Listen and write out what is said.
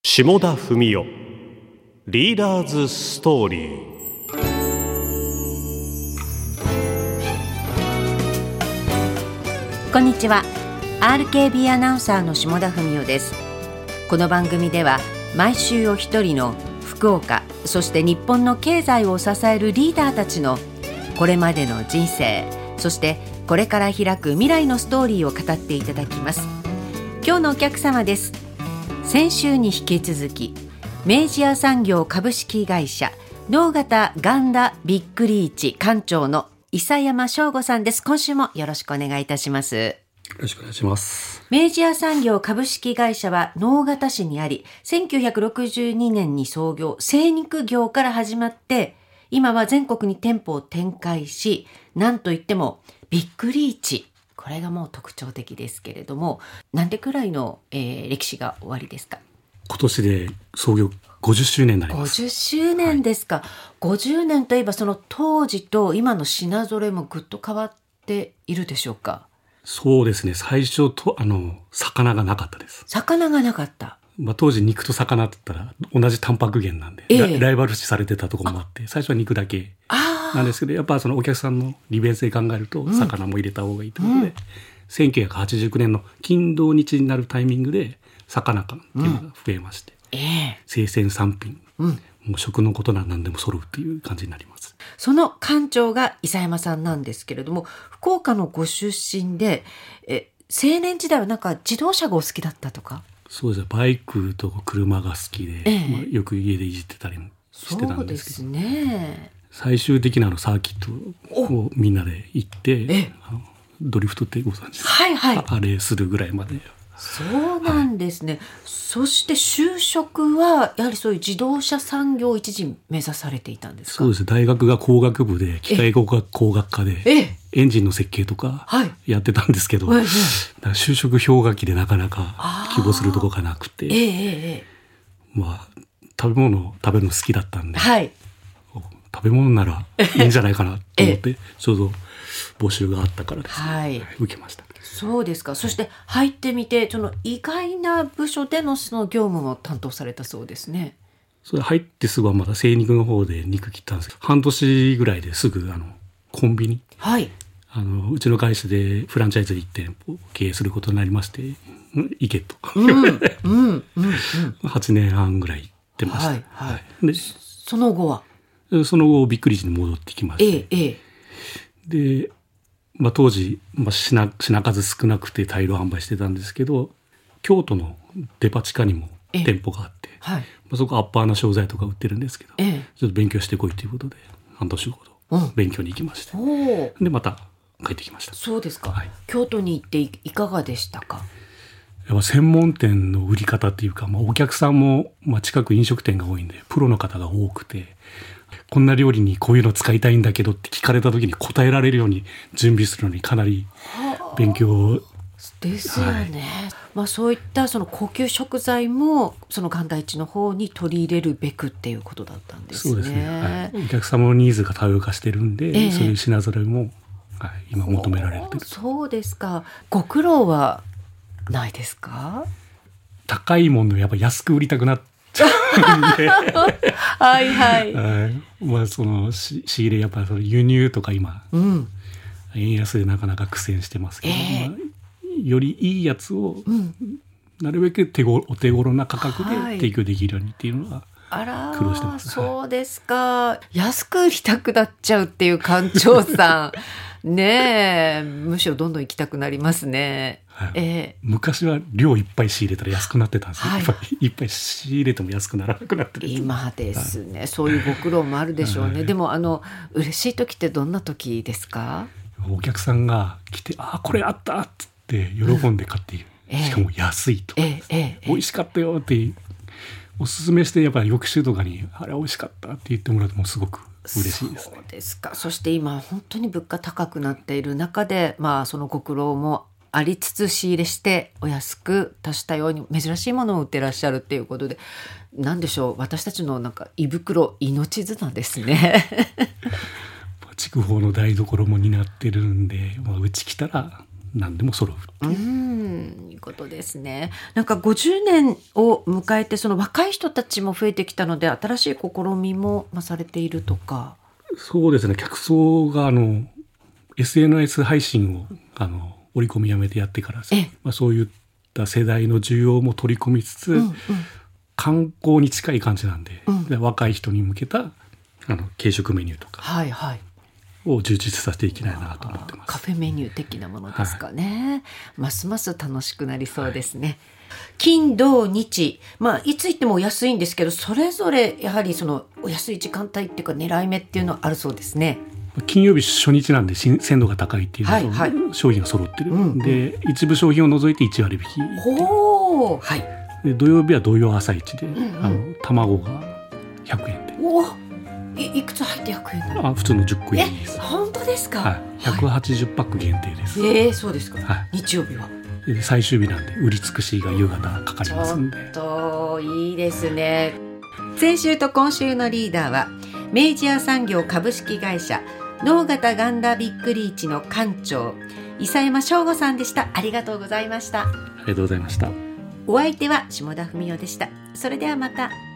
下田文夫リーダーズストーリー。 こんにちは。 RKB アナウンサーの下田文夫です。この番組では毎週お一人の福岡、そして日本の経済を支えるリーダーたちのこれまでの人生、そしてこれから開く未来のストーリーを語っていただきます。今日のお客様です。先週に引き続き明治屋産業株式会社能形ガンダビッグリーチ館長の伊佐山翔吾さんです。今週もよろしくお願いいたします。 よろしくお願いします。 明治屋産業株式会社は直方市にあり、1962年に創業、精肉業から始まって、今は全国に店舗を展開し、なんといってもビッグリーチ、これがもう特徴的ですけれども、何でくらいの、歴史が終わりですか？ 今年で創業50周年になります。 50周年ですか。50年といえばその当時と今の品揃えもぐっと変わっているでしょうか？ そうですね。最初と魚がなかったです。 魚がなかった。 当時肉と魚って言ったら同じタンパク源なんで、ライバル視されてたところもあって、最初は肉だけなんですけど、やっぱそのお客さんの利便性考えると魚も入れた方がいいということで、1989年の金土日になるタイミングで魚館っていうのが増えまして、生鮮産品、もう食のことなん何でも揃うっていう感じになります。 その館長が伊佐山さんなんですけれども、福岡のご出身で、青年時代はなんか自動車がお好きだったとか？ そうですね。バイクと車が好きで、よく家でいじってたりもしてたんですけど、 そうですね。 最終的なサーキットをみんなで行って、ドリフトってご存知ですか？ はいはい。 あれするぐらいまで。 そうなんですね。そして就職はやはりそういう自動車産業を一時目指されていたんですか？ そうですね。大学が工学部で機械工学科でエンジンの設計とかやってたんですけど、就職氷河期でなかなか希望するとこがなくて、食べ物を食べるの好きだったんで、食べ物ならいいんじゃないかなと思ってちょうど募集があったからですね、受けました。 そうですか。そして入ってみて、その意外な部署でのその業務も担当されたそうですね。 それ入ってすぐはまだ精肉の方で肉切ったんですけど、半年ぐらいですぐコンビニ、うちの会社でフランチャイズ1店舗経営することになりまして、行けと8年半ぐらい行ってました。でその後はびっくりしに戻ってきまして、で当時、品数少なくて大量販売してたんですけど、京都のデパ地下にも店舗があって、そこアッパーな商材とか売ってるんですけど、ちょっと勉強してこいということで半年ほど勉強に行きまして、でまた帰ってきました。 そうですか。京都に行っていかがでしたか？ やっぱ専門店の売り方っていうか、お客さんも、近く飲食店が多いんでプロの方が多くて、こんな料理にこういうの使いたいんだけどって聞かれた時に答えられるように準備するのにかなり勉強ですよね。そういったその高級食材もその神田一の方に取り入れるべくっていうことだったんですね。 そうですね。お客様のニーズが多様化してるんで、そういう品揃えも、今求められるという。 そうですか。ご苦労はないですか？ 高いものをやっぱ安く売りたくなっちゃうんでその仕入れやっぱその輸入とか今、円安でなかなか苦戦してますけど、よりいいやつを、なるべくお手頃な価格で提供できるようにっていうのが苦労してます。 そうですか。安く売りたくなっちゃうっていう館長さんねえ、むしろどんどん行きたくなりますね。 昔は量いっぱい仕入れたら安くなってたんですけど、いっぱい仕入れても安くならなくなってる。 今ですね、そういうご苦労もあるでしょうね。でも嬉しい時ってどんな時ですか？ お客さんが来て、これあったっつって喜んで買っている、しかも安いとか、美味しかったよっておすすめして、やっぱり翌週とかにあれ美味しかったって言ってもらうともすごく嬉しいですね。 そうですか。そして今本当に物価高くなっている中で、そのご苦労もありつつ仕入れしてお安く多種多様に珍しいものを売ってらっしゃるっていうことで、なんでしょう、私たちのなんか胃袋命綱ですね。 筑豊の台所も担ってるんで、うち来たら何でも揃うっていうことですね。なんか50年を迎えてその若い人たちも増えてきたので新しい試みもされているとか。 そうですね、客層がSNS 配信を折り込みやめてやってからですね、そういった世代の需要も取り込みつつ、観光に近い感じなんで、若い人に向けた軽食メニューとかを充実させていきたいなと思ってます。 カフェメニュー的なものですかね。ますます楽しくなりそうですね。金土日、いつ行ってもお安いんですけど、それぞれやはりそのお安い時間帯っていうか狙い目っていうのはあるそうですね。 金曜日初日なんで鮮度が高いっていうのと、商品が揃ってる、で一部商品を除いて1割引きで、土曜日は土曜朝市で、卵が100円で。 いくつ入って100円なの？ 普通の10個入りです。 本当ですか ？180パック限定です。 そうですか。日曜日はで最終日なんで売り尽くしが夕方かかりますんで。 ちょっといいですね。先週と今週のリーダーは明治屋産業株式会社能形ガンダビッグリーチの館長伊佐山翔吾さんでした。ありがとうございました。 ありがとうございました。 お相手は下田文代でした。それではまた。